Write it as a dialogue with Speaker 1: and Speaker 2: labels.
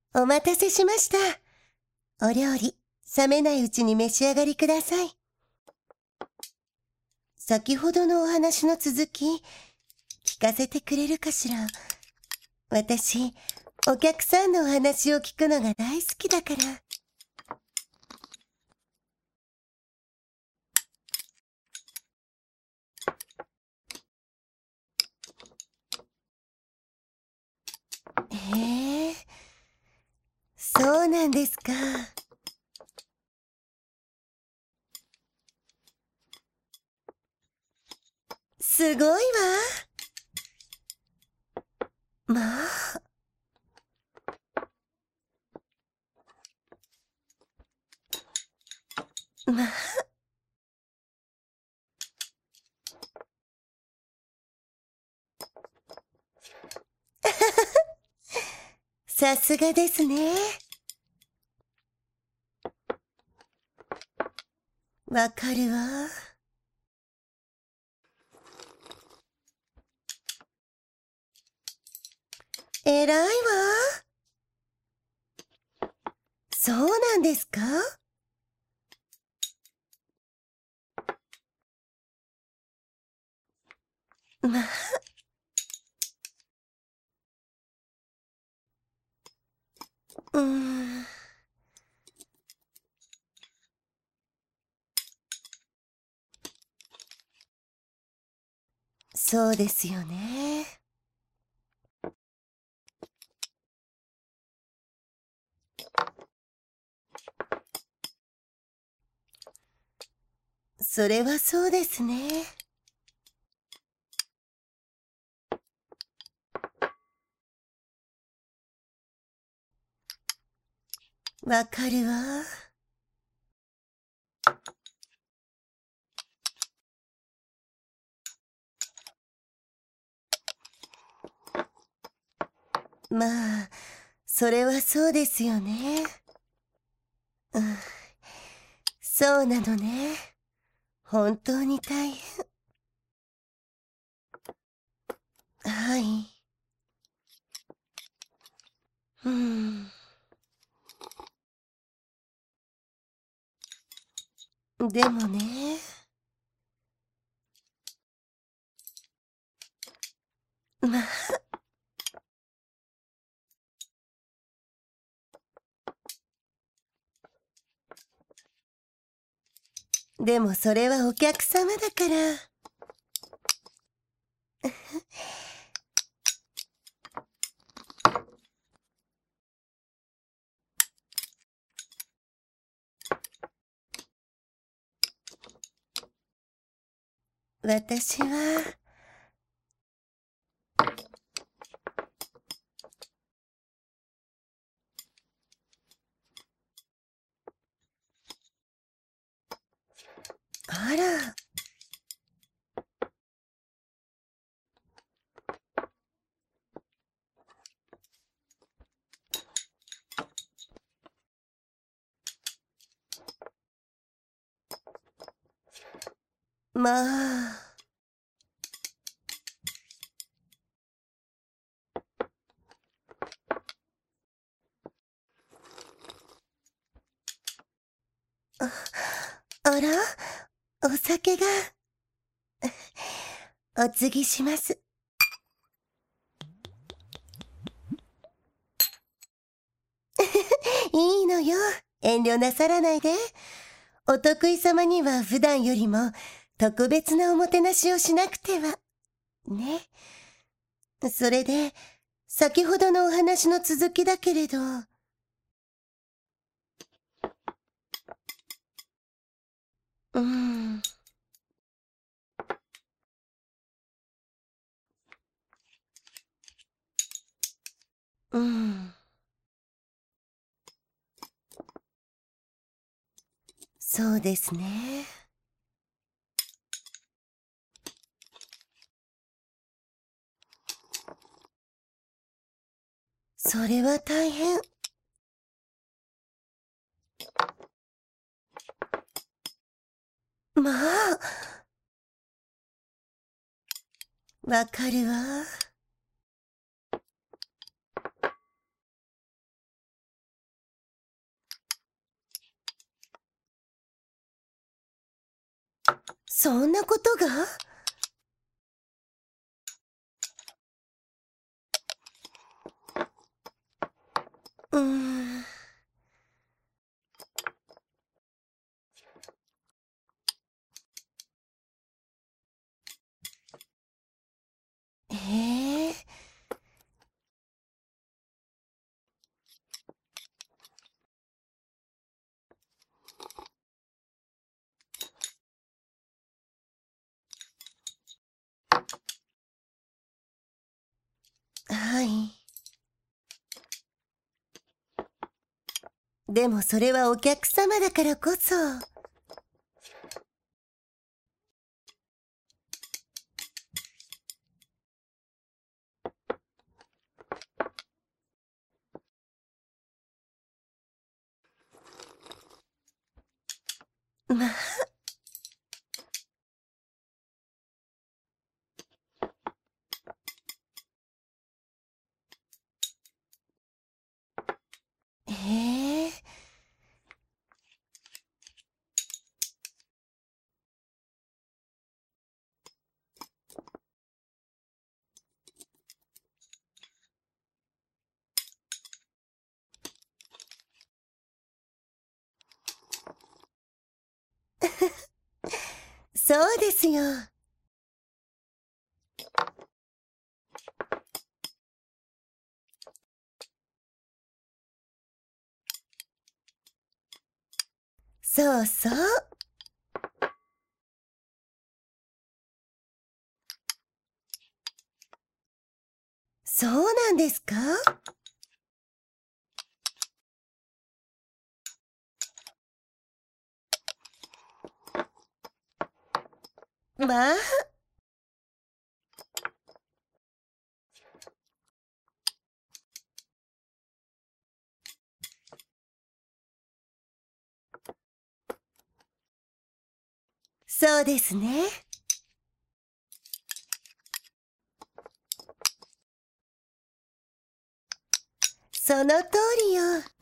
Speaker 1: お待たせしました。お料理、冷めないうちに召し上がりください。先ほどのお話の続き、聞かせてくれるかしら。私、お客さんのお話を聞くのが大好きだから。へえ、そうなんですか。すごいわ。まあ、まあ、さすがですね。わかるわ。偉いわ。そうなんですか？まあ、うーん、そうですよね。それはそうですね。わかるわ。まあ、それはそうですよね。うん、そうなのね。本当に大変。はい。うん。でもね。まあ、でもそれはお客様だから。私は、あら、まあ、あら、お酒が、お継ぎします。いいのよ。遠慮なさらないで。お得意様には普段よりも特別なおもてなしをしなくては。ね。それで、先ほどのお話の続きだけれど、うーん、うん、そうですね。それは大変。まあ、わかるわ。 そんなことが？うーん。へえ。はい。でもそれはお客様だからこそ。まあ、へえ。そうですよ。そうそう。そうなんですか？まあ、そうですね。その通りよ。